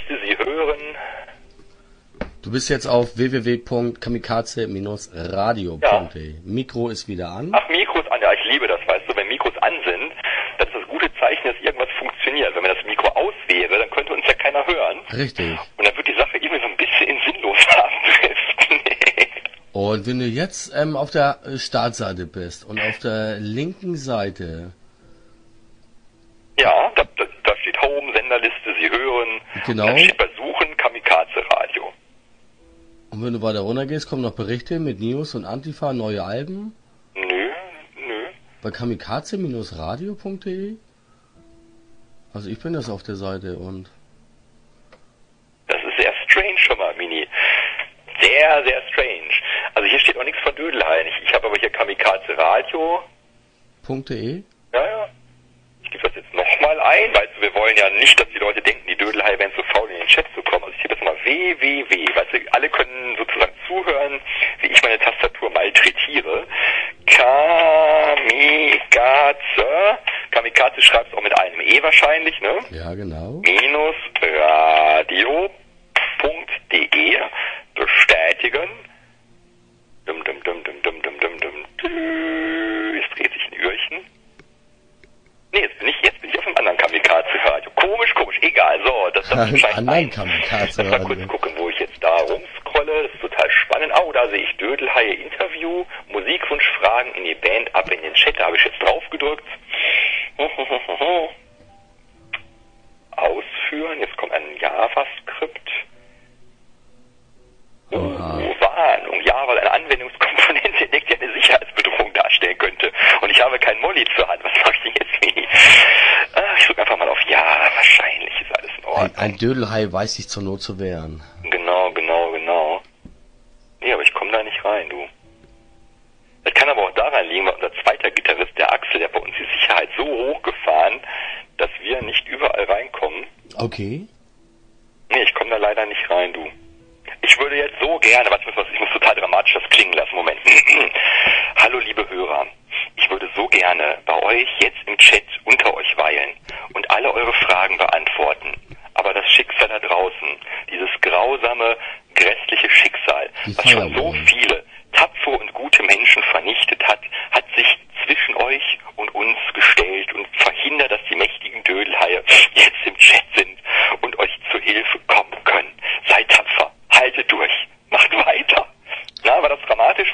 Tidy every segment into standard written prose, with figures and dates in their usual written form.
Senderliste. Sie hören... Du bist jetzt auf www.kamikaze-radio.de. Ja. Mikro ist wieder an. Ach, Mikro ist an. Ja, ich liebe das, weißt du. Wenn Mikros an sind, das ist das gute Zeichen, dass irgendwas funktioniert. Wenn das Mikro aus wäre, dann könnte uns ja keiner hören. Richtig. Und dann wird die Sache irgendwie so ein bisschen in Sinnlosheit driften. Und wenn du jetzt auf der Startseite bist und auf der linken Seite... Ja, da steht Home, Senderliste, Sie hören. Genau. Und dann steht bei Suchen Kamikaze Radio. Und wenn du weiter runter gehst, kommen noch Berichte mit News und Antifa, neue Alben? Nö. Bei kamikaze-radio.de? Also ich bin das auf der Seite und... Das ist sehr strange schon mal, Mini. Sehr, sehr strange. Also hier steht auch nichts von Dödelhain. Ich habe aber hier Kamikaze Radio.de? Ja. Ich gebe das jetzt nochmal ein, weißt du, wir wollen ja nicht, dass die Leute denken, die Dödelhaie wären zu faul, in den Chat zu kommen. Also ich gebe jetzt mal www, weißt du, alle können sozusagen zuhören, wie ich meine Tastatur malträtiere. Kamikaze schreibst du auch mit einem E wahrscheinlich, ne? Ja, genau. -radio.de bestätigen. Es dreht sich ein Öhrchen. Nee, jetzt bin ich auf einem anderen Kamikaze-Radio. Komisch, egal. So, das ist anderen Kamikaze-Radio. Mal kurz gucken, wo ich jetzt da rumscrolle. Das ist total spannend. Oh, da sehe ich Dödelhaie Interview, Musikwunsch, Fragen in die Band, ab in den Chat. Da habe ich jetzt drauf gedrückt. Ausführen. Jetzt kommt ein JavaScript. Warnung. Java, eine Anwendungskomponente entdeckt, die eine Sicherheitsbedrohung darstellen könnte. Und ich habe kein Molly zur Hand. Was mache ich denn jetzt, Mini? Ich drücke einfach mal auf Ja. Wahrscheinlich ist alles in Ordnung. Ein Dödelhai weiß sich zur Not zu wehren. Genau. Nee, aber ich komme da nicht rein, du. Das kann aber auch daran liegen, weil unser zweiter Gitarrist, der Axel, der hat bei uns die Sicherheit so hochgefahren, dass wir nicht überall reinkommen. Okay. Nee, ich komme da leider nicht rein, du. Ich würde jetzt so gerne, ich muss total dramatisch das klingen lassen, Moment. Hallo liebe Hörer, ich würde so gerne bei euch jetzt im Chat unter euch weilen und alle eure Fragen beantworten. Aber das Schicksal da draußen, dieses grausame, grässliche Schicksal, was schon so viele tapfere und gute Menschen vernichtet hat, hat sich zwischen euch und uns gestellt und verhindert, dass die mächtigen Dödelhaie jetzt im Chat sind und euch zur Hilfe kommen können. Seid tapfer. Haltet durch. Macht weiter. Na, war das dramatisch?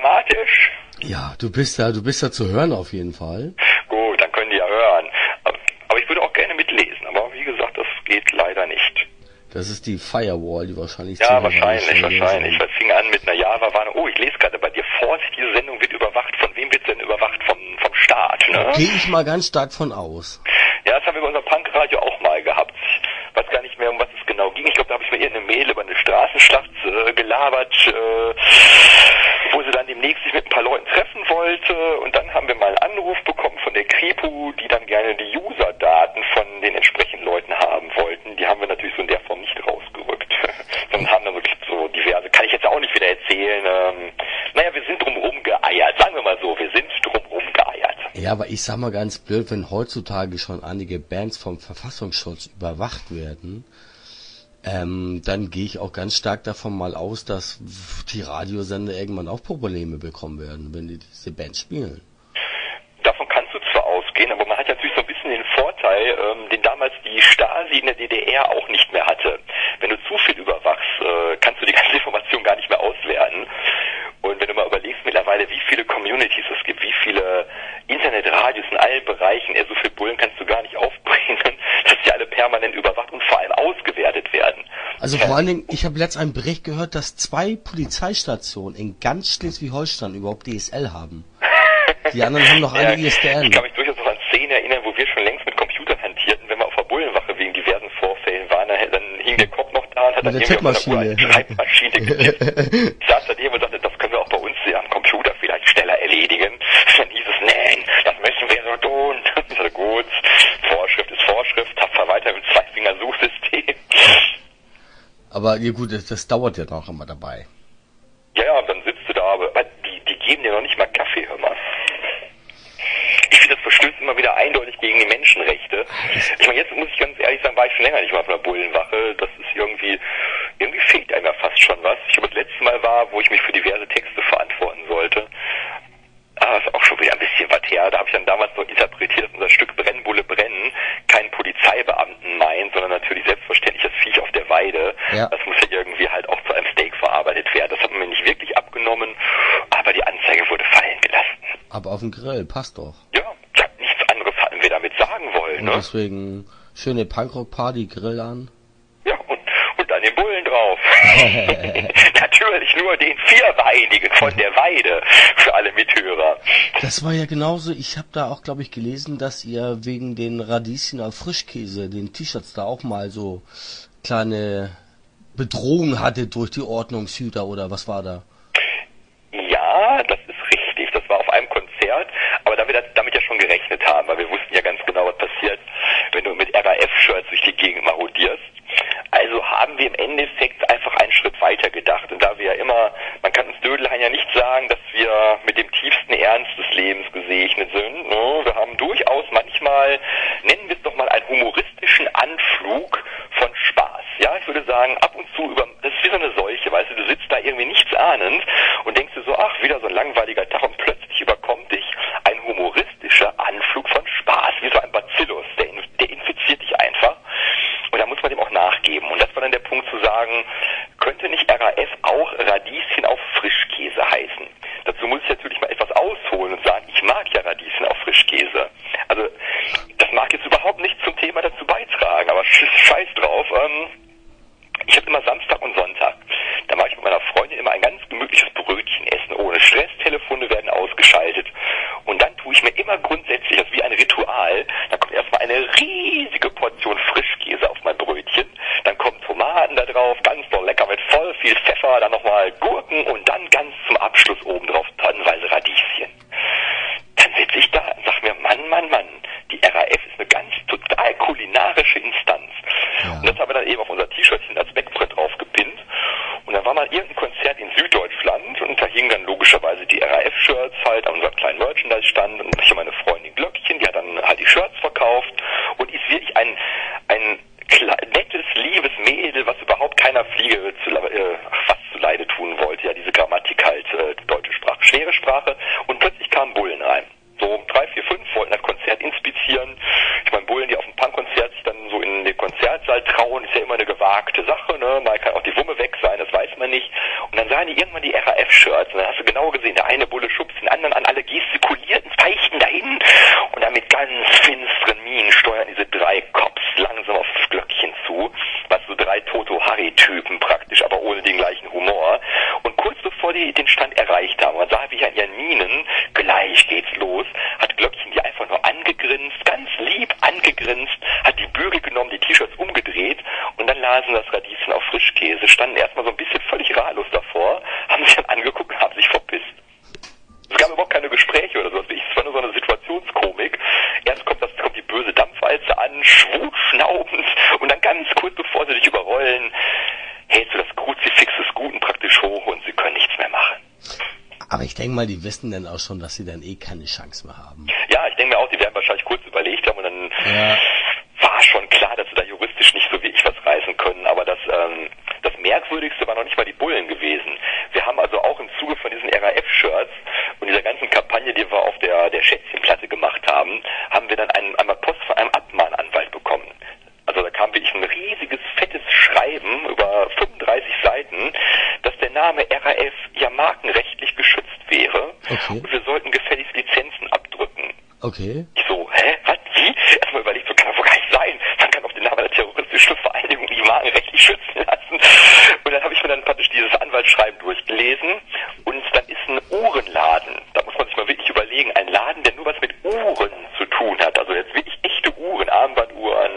Ja, du bist da zu hören auf jeden Fall. Gut, dann können die ja hören. Aber ich würde auch gerne mitlesen. Aber wie gesagt, das geht leider nicht. Das ist die Firewall, die wahrscheinlich... Ja, wahrscheinlich. Das fing an mit einer Java-Warnung. Oh, ich lese gerade bei dir. Vorsicht, diese Sendung wird überwacht. Von wem wird sie denn überwacht? Vom Staat, ne? Gehe ich mal ganz stark von aus. Ja, das haben wir bei unserem Punkradio auch mal gehabt. Ich weiß gar nicht mehr, um was es genau ging. Ich glaube, da habe ich mir irgendeine Mail über eine Straßenschlacht gelabert, wo sie dann demnächst sich mit ein paar Leuten treffen wollte. Und dann haben wir mal einen Anruf bekommen von der Kripo, die dann gerne die User-Daten von den entsprechenden Leuten haben wollten. Die haben wir natürlich so in der Form nicht rausgerückt. Sondern haben dann wirklich so diverse, kann ich jetzt auch nicht wieder erzählen. Wir sind drumherum geeiert. Sagen wir mal so, wir sind drumherum geeiert. Ja, aber ich sag mal ganz blöd, wenn heutzutage schon einige Bands vom Verfassungsschutz überwacht werden, dann gehe ich auch ganz stark davon mal aus, dass die Radiosender irgendwann auch Probleme bekommen werden, wenn die diese Bands spielen. Davon kannst du zwar ausgehen, aber man hat ja natürlich so ein bisschen den Vorteil, den damals die Stasi in der DDR auch nicht mehr hatte. Wenn du zu viel überwachst, kannst du die ganze Information gar nicht mehr auswerten. Und wenn du mal überlegst mittlerweile, wie viele Communities es gibt, wie viele Internetradios in allen Bereichen, so viel Bullen kannst du gar nicht aufbringen, dass die alle permanent überwacht und vor allem ausgewertet werden. Also vor allen Dingen, ich habe letztens einen Bericht gehört, dass 2 Polizeistationen in ganz Schleswig-Holstein überhaupt DSL haben. Die anderen haben noch alle ISDN. Ich kann mich durchaus noch an Szenen erinnern, wo wir schon längst mit Computern hantierten, wenn wir auf der Bullenwache wegen diversen Vorfällen waren, dann hing der Kopf noch da und hat dann irgendwie auf einer Schreibmaschine getippt. Ich saß daneben und sagte, das können wir auch bei uns am Computer vielleicht schneller erledigen. Dann hieß es, nein, das müssen wir so tun. Ich sagte, gut, Vorschrift ist Vorschrift, tapfer weiter mit Zweifinger-Suchsystem. Aber ja gut, das dauert ja noch immer dabei. Ja, dann sitzt du da, aber die geben dir noch nicht mal Kaffee, hör mal. Ich finde, das verstößt immer wieder eindeutig gegen die Menschenrechte. Ich meine, jetzt muss ich ganz ehrlich sagen, war ich schon länger nicht mal auf einer Bullenwache. Das ist ich mich für diverse Texte verantworten sollte. Ah, ist auch schon wieder ein bisschen was her. Da habe ich dann damals so interpretiert, dass unser Stück Brennbulle brennen keinen Polizeibeamten meint, sondern natürlich selbstverständlich das Viech auf der Weide. Ja. Das muss ja irgendwie halt auch zu einem Steak verarbeitet werden. Das hat man mir nicht wirklich abgenommen, aber die Anzeige wurde fallen gelassen. Aber auf dem Grill, passt doch. Ja, nichts anderes hatten wir damit sagen wollen. Und Ne? deswegen schöne Punkrock-Party, Grill an. Ja, und dann den Bullen drauf. Natürlich nur den Vierbeinigen von der Weide für alle Mithörer. Das war ja genauso, ich habe da auch, glaube ich, gelesen, dass ihr wegen den Radieschen auf Frischkäse, den T-Shirts da auch mal so kleine Bedrohung hattet durch die Ordnungshüter oder was war da? Ja, das ist richtig. Das war auf einem Konzert, aber da wir damit ja schon gerechnet haben, weil wir wussten ja ganz genau, was passiert, wenn du mit RAF-Shirts durch die Gegend marodierst. Also haben wir im Endeffekt einfach einen Schritt weiter gedacht. Und da wir ja immer, man kann uns Dödelhain ja nicht sagen, dass wir mit dem tiefsten Ernst des Lebens gesegnet sind. Ne? Wir haben durchaus manchmal, nennen wir es doch mal, einen humoristischen Anflug von Spaß. Ja, ich würde sagen, ab und zu das ist wie so eine Seuche, weißt du sitzt da irgendwie nichts ahnend und denkst dir so, ach, wieder so ein langweiliger Tag und plötzlich überkommt dich ein humoristischer Anflug von Spaß, wie so ein Bacillus, der infiziert dich einfach. Und da muss man dem auch nachgeben. Und das war dann der Punkt zu sagen, könnte nicht RAF auch Radieschen auf Frischkäse heißen? Dazu muss ich natürlich mal etwas ausholen und sagen, ich mag ja Radieschen auf Frischkäse. Also, das mag jetzt überhaupt nicht zum Thema dazu beitragen, aber scheiß drauf. Ich habe immer Samstag und Sonntag. Da mache ich mit meiner Freundin immer ein ganz gemütliches Brötchen essen, ohne Stress, Telefone werden ausgeschaltet. Und dann tue ich mir immer grundsätzlich, das ist wie ein Ritual, da kommt erstmal eine riesige Portion Frischkäse auf mein Brötchen, dann kommen Tomaten da drauf, ganz doll lecker mit voll viel Pfeffer, dann nochmal Gurken und dann ganz zum Abschluss obendrauf tonnenweise Radieschen. Dann sitze ich da und sag mir, Mann, die RAF ist eine ganz total kulinarische Instanz. Ja. Und das haben wir dann eben auf unser T-Shirtchen als Backprint draufgepinnt. Und dann war mal irgendein Konzert in Süddeutschland und da hingen dann logischerweise die RAF-Shirts halt an unserem kleinen Merchandise-Stand und ich und meine Freundin Glöckchen, die hat dann halt die Shirts verkauft und ist wirklich ein nettes, liebes Mädel, was überhaupt keiner Fliege was zu Leide tun wollte. Ja, diese Grammatik halt, deutsche Sprache, schwere Sprache. Und plötzlich kamen Bullen rein. So 3, 4, 5 wollten das Konzert inspizieren. Ich meine, Bullen, die auf dem Punkkonzert sich dann so in den Konzertsaal trauen, ist ja immer eine gewagte Sache, ne? Mal kann auch die Wumme weg sein, das weiß man nicht. Und dann sahen die irgendwann die RAF-Shirts und dann hast du genau gesehen, der eine Bulle schubst den anderen an, alle gestikulierten, zeigten dahin und dann mit ganz finsteren Mienen steuern diese 3 Cops langsam auf das Glöckchen zu, was so 3 Toto-Harry-Typen praktisch, aber ohne den gleichen Humor. Und kurz bevor die den Stand erreicht haben, man sah wie an ihren Mienen, gleich geht's los, hat Glöckchen die einfach nur angegrinst, ganz lieb angegrinst, hat die Bügel genommen, die T-Shirts umgedreht und dann lasen das Radieschen auf Frischkäse, standen erstmal so ein bisschen völlig ratlos davor, haben sich dann angeguckt und haben sich verpisst. Es gab überhaupt keine Gespräche oder sowas. Es war nur so eine Situationskomik. Erst kommt die böse Dampfwalze an, schnaubend und dann ganz kurz bevor sie dich überrollen, hältst du das Kruzifix des Guten praktisch hoch und sie können nichts mehr machen. Aber ich denke mal, die wissen dann auch schon, dass sie dann keine Chance mehr haben. Ja, ich denke mir auch, die werden wahrscheinlich kurz überlegt haben und dann war schon klar, dass sie da juristisch nicht so wirklich was reißen können. Aber das Merkwürdigste war noch nicht mal die Bullen gewesen. Wir haben also auch im Zuge von diesen RAF-Shirts und dieser ganzen Kampagne, die wir auf der Schätzchenplatte gemacht haben, haben wir dann einmal Post von einem Abmahnanwalt bekommen. Also da kam wirklich ein riesiges, fettes Schreiben über 35 Seiten, dass der Name RAF ja markenrechtlich geschützt wäre. Okay. Und wir sollten gefälligst Lizenzen abdrücken. Okay. Ich so, was, wie? Erstmal überlegt, so kann das wohl gar nicht sein. Man kann auf den Namen einer terroristischen Vereinigung die markenrechtlich schützen lassen. Und dann habe ich mir dann praktisch dieses Anwaltsschreiben durchgelesen und dann ist ein Uhrenladen, da muss man sich mal wirklich überlegen, ein Laden, der nur was mit Uhren zu tun hat, also jetzt wirklich echte Uhren, Armbanduhren,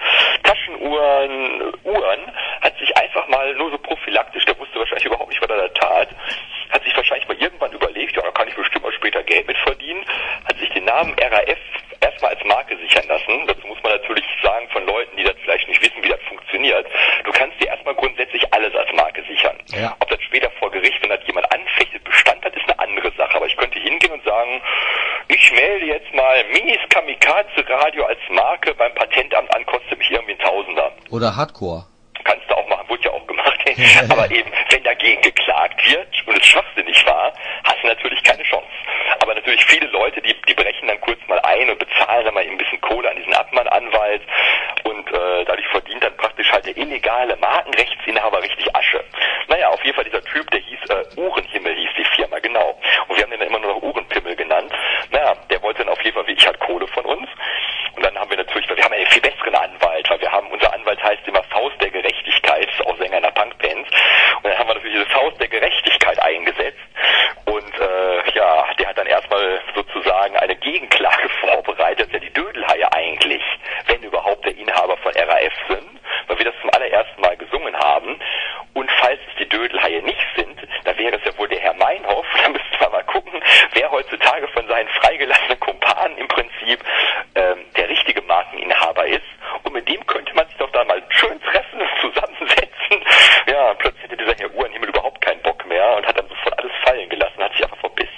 Taschenuhren, Uhren, hat sich einfach mal nur so prophylaktisch, der wusste wahrscheinlich überhaupt nicht, was er da tat, hat sich wahrscheinlich mal irgendwann überlegt, ja, da kann ich bestimmt mal später Geld mit verdienen, hat sich den Namen RAF erstmal als Marke sichern lassen. Dazu muss man natürlich sagen, von Leuten, die das vielleicht nicht wissen, wie das funktioniert. Du kannst dir erstmal grundsätzlich alles als Marke sichern. Ja. Ob das später vor Gericht, wenn das jemand anfechtet, Bestand hat, ist eine andere Sache. Aber ich könnte hingehen und sagen, ich melde jetzt mal Minis Kamikaze Radio als Marke beim Patentamt an, kostet mich irgendwie ein Tausender. Oder Hardcore. Kannst du auch machen, wurde ja auch gemacht. Aber eben, wenn dagegen geklagt wird und es schwachsinnig war, hast du natürlich keine Chance. Aber natürlich viele Leute, die brechen dann kurz mal ein und bezahlen dann mal ein bisschen Kohle an diesen Abmahnanwalt und dadurch verdient dann praktisch halt der illegale Markenrechtsinhaber richtig Asche. Naja, auf jeden Fall dieser Typ, der hieß Uhrenhimmel, hieß die Firma, genau. Und wir haben den dann immer nur noch Uhrenpimmel genannt. Naja, der wollte dann auf jeden Fall wie ich halt Kohle von uns. Und dann haben wir natürlich, weil wir haben einen viel besseren Anwalt, weil wir haben, unser Anwalt heißt immer Faust der Gerechtigkeit, ist auch Sänger einer Punkband. Und dann haben wir natürlich diese Faust der Gerechtigkeit eingesetzt. Und ja, der hat dann erstmal sozusagen eine Gegenklage vorbereitet, ja die Dödelhaie eigentlich, wenn überhaupt der Inhaber von RAF sind, weil wir das zum allerersten Mal gesungen haben. Und falls es die Dödelhaie nicht sind, dann wäre es ja wohl der Herr Meinhof. Da müssten wir mal gucken, wer heutzutage von seinen freigelassenen Kumpanen im Prinzip der richtige Markeninhaber ist. Und mit dem könnte man sich doch da mal schön treffen und zusammensetzen. Ja, plötzlich hätte dieser Herr Uhrenhimmel überhaupt keinen Bock mehr und hat dann sofort alles fallen gelassen, hat sich einfach verpisst.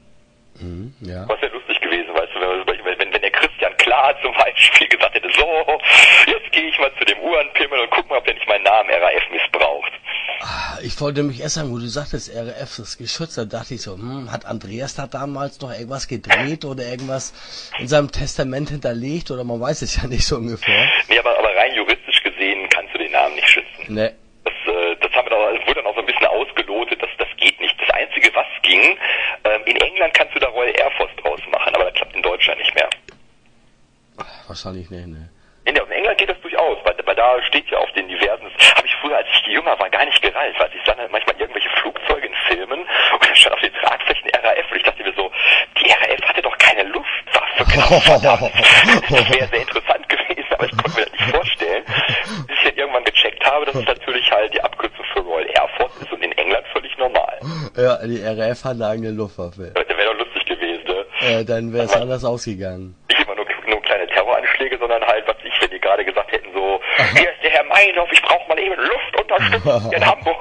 Ja. Was ja lustig gewesen, weißt du, wenn der Christian Klar zum Beispiel gesagt hätte, so, jetzt gehe ich mal zu dem Uhrenpimmel und guck mal, ob der nicht meinen Namen RAF missbraucht. Ich wollte nämlich erst sagen, wo du sagtest, RAF ist geschützt, da dachte ich so, hat Andreas da damals noch irgendwas gedreht oder irgendwas in seinem Testament hinterlegt oder man weiß es ja nicht so ungefähr. Nee, aber rein juristisch gesehen kannst du den Namen nicht schützen. Nee. Das haben wir dann, das wurde dann auch so ein bisschen ausgelotet, das geht nicht. Das Einzige, was ging, in England kannst du da Royal Air Force draus machen, aber das klappt in Deutschland nicht mehr. Wahrscheinlich nicht, ne. In England geht das durchaus, weil da steht ja auf den diversen, habe ich früher, als ich jünger war, gar nicht gereilt, weil ich sah dann manchmal irgendwelche Flugzeuge in Filmen und da stand auf den Tragflächen RAF und ich dachte mir so, die RAF hatte doch keine Luftwaffe, genau, verdammt. Das wäre sehr interessant gewesen, aber ich konnte mir das nicht vorstellen, bis ich dann irgendwann gecheckt habe, dass es natürlich halt die Abkürzung für Royal Air Force ist und in England völlig normal. Ja, die RAF hat eine eigene Luftwaffe. Das wäre doch lustig gewesen, ne? Dann wäre es anders ausgegangen. Nicht immer nur kleine Terroranschläge, sondern halt, was ich, wenn die gerade gesagt hätten, so, hier ist der Herr Meinhof, ich brauche mal eben Luftunterstützung in Hamburg.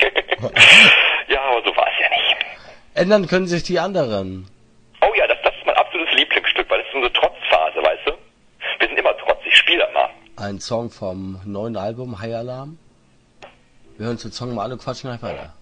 Ja, aber so war es ja nicht. Ändern können sich die anderen. Oh ja, das ist mein absolutes Lieblingsstück, weil das ist unsere Trotzphase, weißt du? Wir sind immer trotzig, spiel das mal. Ein Song vom neuen Album High Alarm. Wir hören uns den Song mal an und quatschen gleich weiter.